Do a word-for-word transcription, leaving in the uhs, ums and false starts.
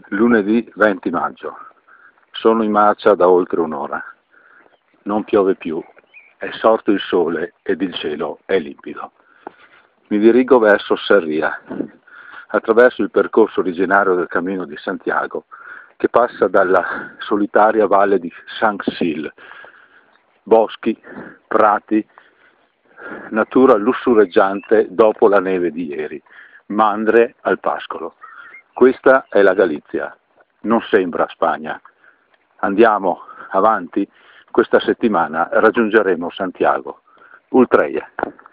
Lunedì venti maggio. Sono in marcia da oltre un'ora. Non piove più, è sorto il sole ed il cielo è limpido. Mi dirigo verso Sarria, attraverso il percorso originario del Cammino di Santiago, che passa dalla solitaria valle di Sangsil, boschi, prati, natura lussureggiante dopo la neve di ieri, mandre al pascolo. Questa è la Galizia, non sembra Spagna. Andiamo avanti, questa settimana raggiungeremo Santiago. Ultreie.